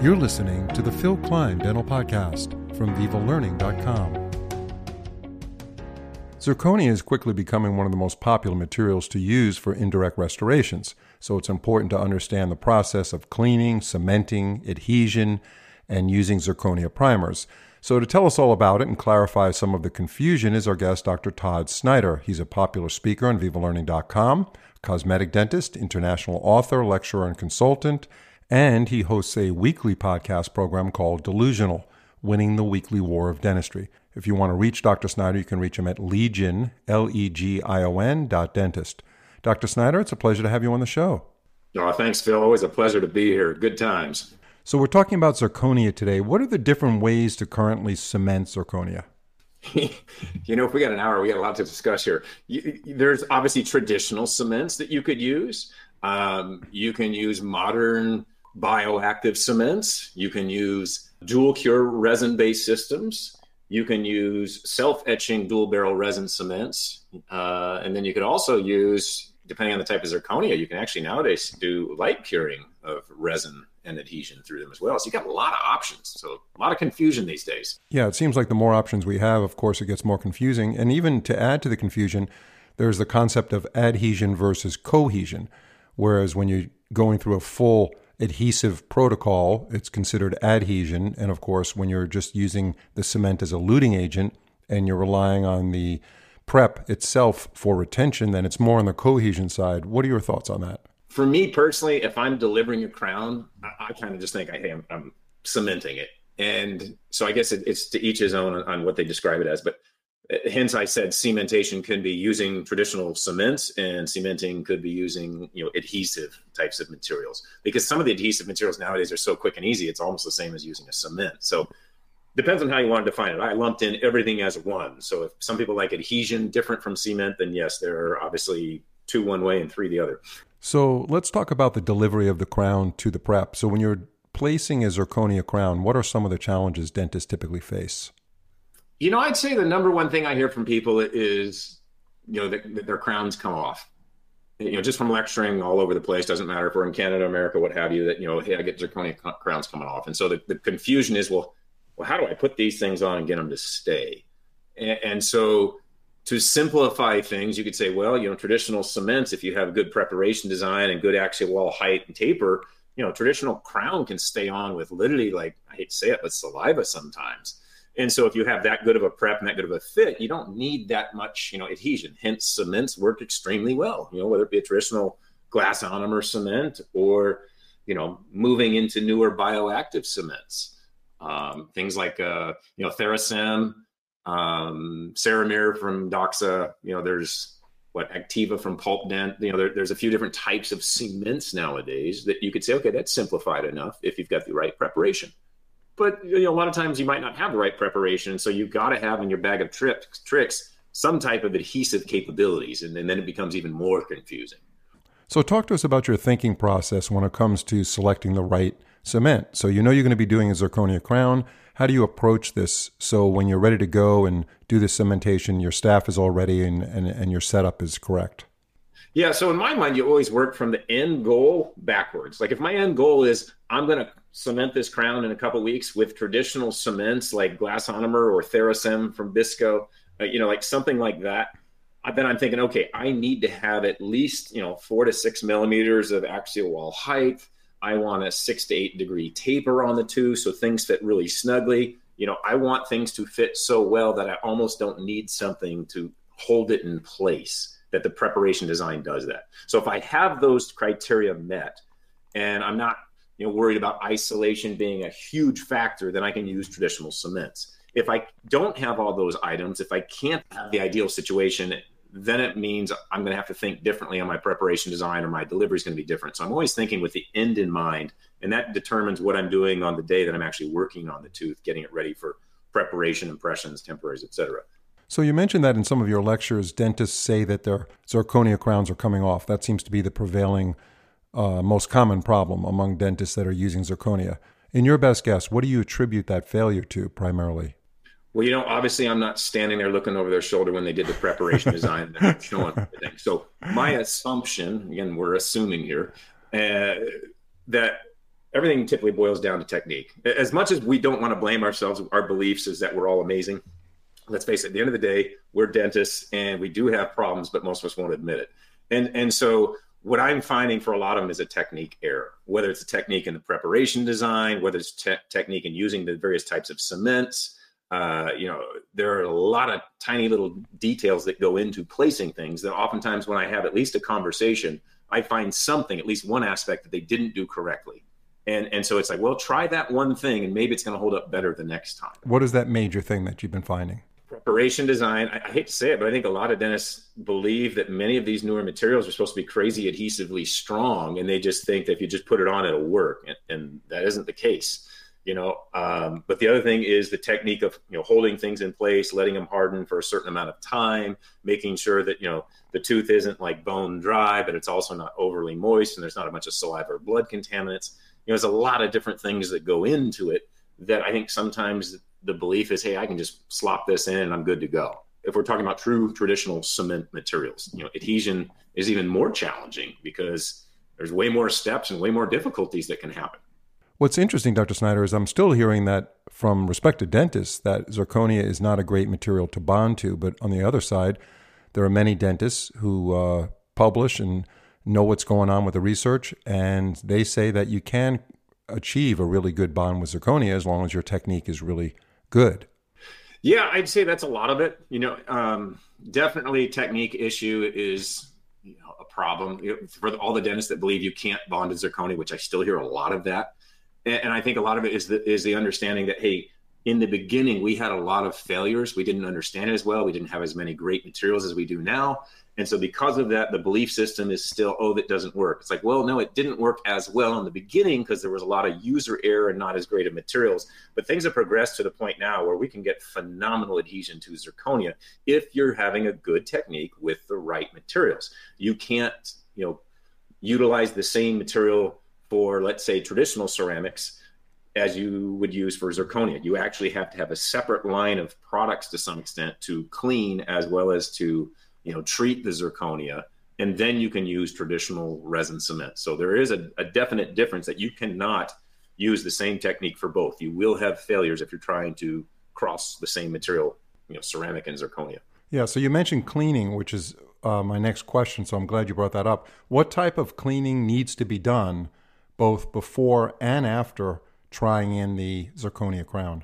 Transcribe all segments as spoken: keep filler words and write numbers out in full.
You're listening to the Phil Klein Dental Podcast from viva learning dot com. Zirconia is quickly becoming one of the most popular materials to use for indirect restorations, so it's important to understand the process of cleaning, cementing, adhesion, and using zirconia primers. So to tell us all about it and clarify some of the confusion is our guest, Doctor Todd Snyder. He's a popular speaker on viva learning dot com, cosmetic dentist, international author, lecturer, and consultant, and he hosts a weekly podcast program called Delusional, Winning the Weekly War of Dentistry. If you want to reach Doctor Snyder, you can reach him at Legion, L E G I O N dot dentist. Doctor Snyder, it's a pleasure to have you on the show. Oh, thanks, Phil. Always a pleasure to be here. Good times. So we're talking about zirconia today. What are the different ways to currently cement zirconia? You know, if we got an hour, we got a lot to discuss here. You, there's obviously traditional cements that you could use. Um, you can use modern bioactive cements. You can use dual cure resin-based systems. You can use self-etching dual barrel resin cements. Uh, and then you could also use, depending on the type of zirconia, you can actually nowadays do light curing of resin and adhesion through them as well. So you got a lot of options. So a lot of confusion these days. Yeah, it seems like the more options we have, of course, it gets more confusing. And even to add to the confusion, there's the concept of adhesion versus cohesion. Whereas when you're going through a full adhesive protocol, it's considered adhesion. And of course, when you're just using the cement as a luting agent and you're relying on the prep itself for retention, then it's more on the cohesion side. What are your thoughts on that? For me personally, if I'm delivering a crown, I, I kind of just think, hey, I'm, I'm cementing it. And so I guess it, it's to each his own on, on what they describe it as. But hence I said cementation can be using traditional cements, and cementing could be using, you know, adhesive types of materials, because some of the adhesive materials nowadays are so quick and easy. It's almost the same as using a cement. So depends on how you want to define it. I lumped in everything as one. So if some people like adhesion different from cement, then yes, there are obviously two one way and three the other. So let's talk about the delivery of the crown to the prep. So when you're placing a zirconia crown, what are some of the challenges dentists typically face? You know, I'd say the number one thing I hear from people is, you know, that, that their crowns come off. You know, just from lecturing all over the place, doesn't matter if we're in Canada, America, what have you, that, you know, hey, I get zirconia crowns coming off. And so the, the confusion is, well, well, how do I put these things on and get them to stay? And, and so to simplify things, you could say, well, you know, traditional cements, if you have good preparation design and good axial wall height and taper, you know, traditional crown can stay on with literally, like, I hate to say it, but saliva sometimes. And so if you have that good of a prep and that good of a fit, you don't need that much, you know, adhesion. Hence, cements work extremely well, you know, whether it be a traditional glass ionomer cement or, you know, moving into newer bioactive cements. Um, things like, uh, you know, Theracem, um, Ceramir from Doxa, you know, there's what, Activa from Pulp Dent. You know, there, there's a few different types of cements nowadays that you could say, okay, that's simplified enough if you've got the right preparation. But, you know, a lot of times you might not have the right preparation. So you've got to have in your bag of tricks, tricks some type of adhesive capabilities. And, and then it becomes even more confusing. So talk to us about your thinking process when it comes to selecting the right cement. So you know you're going to be doing a zirconia crown. How do you approach this so when you're ready to go and do the cementation, your staff is all ready and, and, and your setup is correct? Yeah, so in my mind, you always work from the end goal backwards. Like if my end goal is I'm going to cement this crown in a couple of weeks with traditional cements like glass ionomer or Theracem from Bisco, uh, you know, like something like that. Then I'm thinking, okay, I need to have at least, you know, four to six millimeters of axial wall height. I want a six to eight degree taper on the two, so things fit really snugly. You know, I want things to fit so well that I almost don't need something to hold it in place, that the preparation design does that. So if I have those criteria met and I'm not, you know, worried about isolation being a huge factor, then I can use traditional cements. If I don't have all those items, if I can't have the ideal situation, then it means I'm going to have to think differently on my preparation design, or my delivery is going to be different. So I'm always thinking with the end in mind, and that determines what I'm doing on the day that I'm actually working on the tooth, getting it ready for preparation, impressions, temporaries, et cetera. So you mentioned that in some of your lectures, dentists say that their zirconia crowns are coming off. That seems to be the prevailing, uh, most common problem among dentists that are using zirconia. In your best guess, what do you attribute that failure to primarily? Well, you know, obviously I'm not standing there looking over their shoulder when they did the preparation design and showing everything. So my assumption, again, we're assuming here, uh, that everything typically boils down to technique. As much as we don't want to blame ourselves, our beliefs is that we're all amazing. Let's face it, at the end of the day, we're dentists and we do have problems, but most of us won't admit it. And, and so what I'm finding for a lot of them is a technique error, whether it's a technique in the preparation design, whether it's te- technique in using the various types of cements. Uh, you know, there are a lot of tiny little details that go into placing things that oftentimes when I have at least a conversation, I find something, at least one aspect that they didn't do correctly. And and so it's like, well, try that one thing and maybe it's going to hold up better the next time. What is that major thing that you've been finding? Preparation design. I, I hate to say it, but I think a lot of dentists believe that many of these newer materials are supposed to be crazy adhesively strong. And they just think that if you just put it on, it'll work. And, and that isn't the case. You know, um, but the other thing is the technique of, you know, holding things in place, letting them harden for a certain amount of time, making sure that, you know, the tooth isn't like bone dry, but it's also not overly moist and there's not a bunch of saliva or blood contaminants. You know, there's a lot of different things that go into it that I think sometimes the belief is, hey, I can just slop this in and I'm good to go. If we're talking about true traditional cement materials, you know, adhesion is even more challenging because there's way more steps and way more difficulties that can happen. What's interesting, Doctor Snyder, is I'm still hearing that from respected dentists that zirconia is not a great material to bond to. But on the other side, there are many dentists who uh, publish and know what's going on with the research, and they say that you can achieve a really good bond with zirconia as long as your technique is really good. Yeah, I'd say that's a lot of it. You know, um, definitely technique issue is, you know, a problem. You know, for all the dentists that believe you can't bond to zirconia, which I still hear a lot of that. And I think a lot of it is the, is the understanding that, hey, in the beginning, we had a lot of failures. We didn't understand it as well. We didn't have as many great materials as we do now. And so because of that, the belief system is still, oh, that doesn't work. It's like, well, no, it didn't work as well in the beginning because there was a lot of user error and not as great of materials. But things have progressed to the point now where we can get phenomenal adhesion to zirconia if you're having a good technique with the right materials. You can't, you know, utilize the same material for, let's say, traditional ceramics as you would use for zirconia. You actually have to have a separate line of products to some extent to clean as well as to, you know, treat the zirconia, and then you can use traditional resin cement. So there is a, a definite difference that you cannot use the same technique for both. You will have failures if you're trying to cross the same material, you know, ceramic and zirconia. Yeah, so you mentioned cleaning, which is uh, my next question, so I'm glad you brought that up. What type of cleaning needs to be done both before and after trying in the zirconia crown?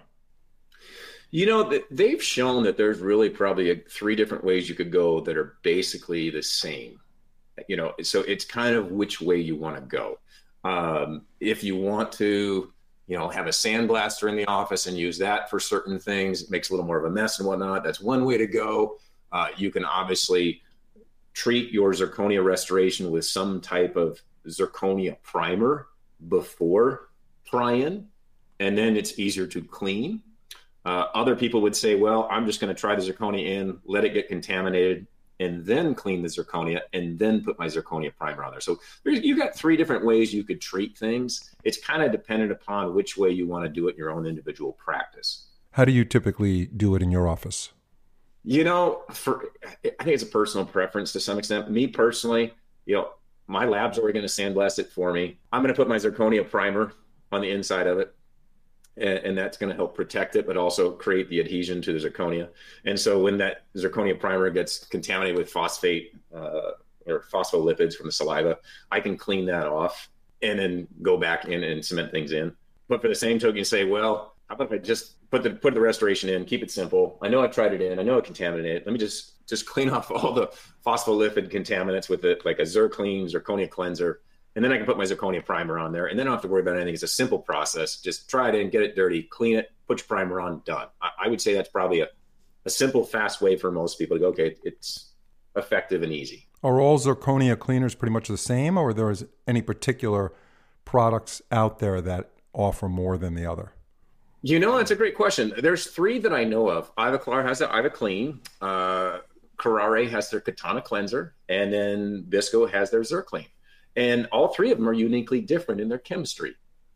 You know, they've shown that there's really probably a, three different ways you could go that are basically the same. You know, so it's kind of which way you want to go. Um, if you want to, you know, have a sandblaster in the office and use that for certain things, it makes a little more of a mess and whatnot. That's one way to go. Uh, you can obviously treat your zirconia restoration with some type of zirconia primer before pry-in, and then it's easier to clean. Uh, other people would say, well, I'm just going to try the zirconia in, let it get contaminated, and then clean the zirconia, and then put my zirconia primer on there. So you've got three different ways you could treat things. It's kind of dependent upon which way you want to do it in your own individual practice. How do you typically do it in your office? You know, for I think it's a personal preference to some extent. Me personally, you know, my lab's already going to sandblast it for me. I'm going to put my zirconia primer on the inside of it, and, and that's going to help protect it, but also create the adhesion to the zirconia. And so when that zirconia primer gets contaminated with phosphate uh, or phospholipids from the saliva, I can clean that off and then go back in and cement things in. But for the same token, you say, well, how about if I just put the put the restoration in, keep it simple. I know I've tried it in. I know I contaminated it. Let me just just clean off all the phospholipid contaminants with it, like a ZirClean, zirconia cleanser. And then I can put my zirconia primer on there. And then I don't have to worry about anything. It's a simple process. Just try it in, get it dirty, clean it, put your primer on, done. I, I would say that's probably a, a simple, fast way for most people to go, okay, it's effective and easy. Are all zirconia cleaners pretty much the same, or are there any particular products out there that offer more than the other? You know, that's a great question. There's three that I know of. Ivoclar has the Ivoclean, uh, Curare has their Katana cleanser, and then Bisco has their ZirClean. And all three of them are uniquely different in their chemistry.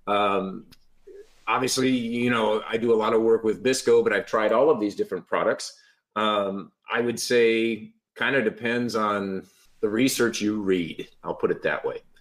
Um, obviously, you know, I do a lot of work with Bisco, but I've tried all of these different products. Um, I would say kind of depends on the research you read. I'll put it that way.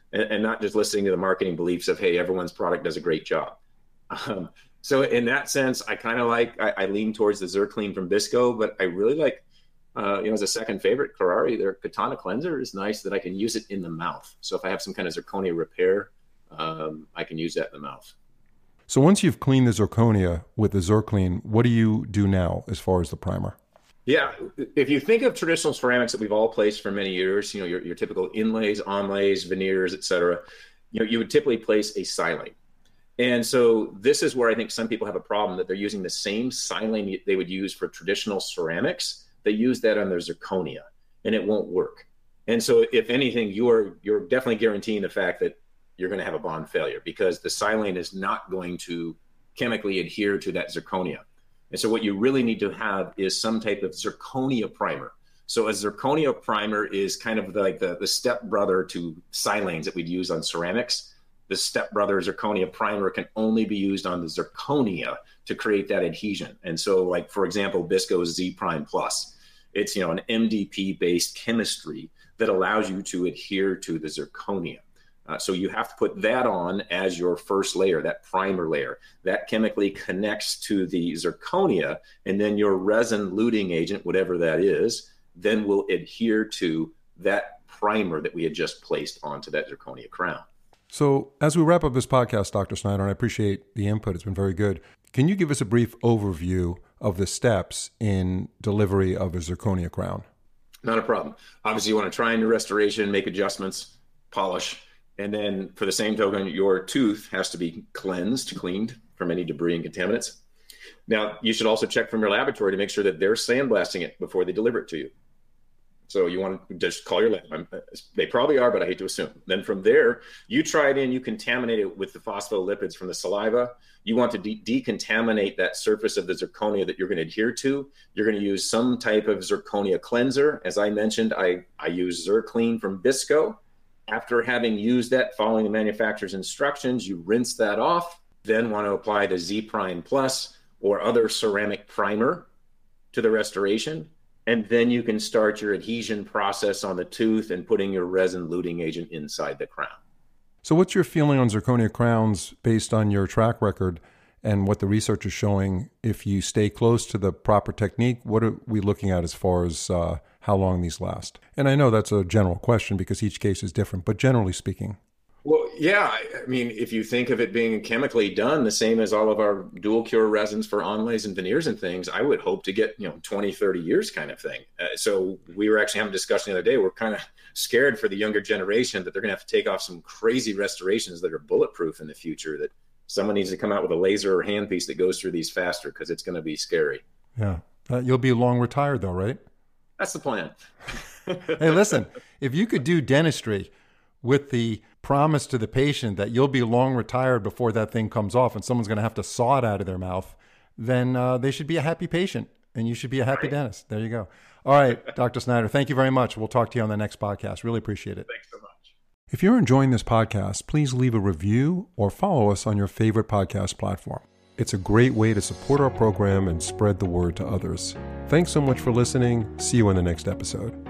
and, and not just listening to the marketing beliefs of, hey, everyone's product does a great job. Um, so in that sense, I kind of like, I, I lean towards the Zerclean from Bisco, but I really like, uh, you know, as a second favorite, Kuraray, their Katana cleanser is nice that I can use it in the mouth. So if I have some kind of zirconia repair, um, I can use that in the mouth. So once you've cleaned the zirconia with the Zerclean, what do you do now as far as the primer? Yeah, if you think of traditional ceramics that we've all placed for many years, you know, your, your typical inlays, onlays, veneers, et cetera, you know, you would typically place a silane. And so this is where I think some people have a problem, that they're using the same silane they would use for traditional ceramics. They use that on their zirconia, and it won't work. And so if anything, you're you're definitely guaranteeing the fact that you're going to have a bond failure, because the silane is not going to chemically adhere to that zirconia. And so what you really need to have is some type of zirconia primer. So a zirconia primer is kind of like the, the stepbrother to silanes that we'd use on ceramics. The stepbrother zirconia primer can only be used on the zirconia to create that adhesion. And so, like, for example, Bisco's Z Prime Plus, it's, you know, an M D P-based chemistry that allows you to adhere to the zirconia. Uh, so you have to put that on as your first layer, that primer layer. That chemically connects to the zirconia, and then your resin luting agent, whatever that is, then will adhere to that primer that we had just placed onto that zirconia crown. So as we wrap up this podcast, Doctor Snyder, and I appreciate the input, it's been very good, can you give us a brief overview of the steps in delivery of a zirconia crown? Not a problem. Obviously, you want to try in your restoration, make adjustments, polish, and then for the same token, your tooth has to be cleansed, cleaned from any debris and contaminants. Now, you should also check from your laboratory to make sure that they're sandblasting it before they deliver it to you. So you want to just call your lab. They probably are, but I hate to assume. Then from there, you try it in, you contaminate it with the phospholipids from the saliva. You want to de- decontaminate that surface of the zirconia that you're going to adhere to. You're going to use some type of zirconia cleanser. As I mentioned, I, I use Zerclean from Bisco. After having used that, following the manufacturer's instructions, you rinse that off, then want to apply the Z Prime Plus or other ceramic primer to the restoration. And then you can start your adhesion process on the tooth and putting your resin luting agent inside the crown. So what's your feeling on zirconia crowns based on your track record and what the research is showing? If you stay close to the proper technique, what are we looking at as far as uh, how long these last? And I know that's a general question because each case is different, but generally speaking. Well, yeah, I mean, if you think of it being chemically done the same as all of our dual cure resins for onlays and veneers and things, I would hope to get, you know, twenty, thirty years kind of thing. Uh, so we were actually having a discussion the other day. We're kind of scared for the younger generation that they're going to have to take off some crazy restorations that are bulletproof in the future, that someone needs to come out with a laser or handpiece that goes through these faster, because it's going to be scary. Yeah. Uh, you'll be long retired though, right? That's the plan. Hey, listen, if you could do dentistry with the promise to the patient that you'll be long retired before that thing comes off and someone's going to have to saw it out of their mouth, then uh, they should be a happy patient and you should be a happy right. dentist. There you go. All right, Doctor Snyder, thank you very much. We'll talk to you on the next podcast. Really appreciate it. Thanks so much. If you're enjoying this podcast, please leave a review or follow us on your favorite podcast platform. It's a great way to support our program and spread the word to others. Thanks so much for listening. See you in the next episode.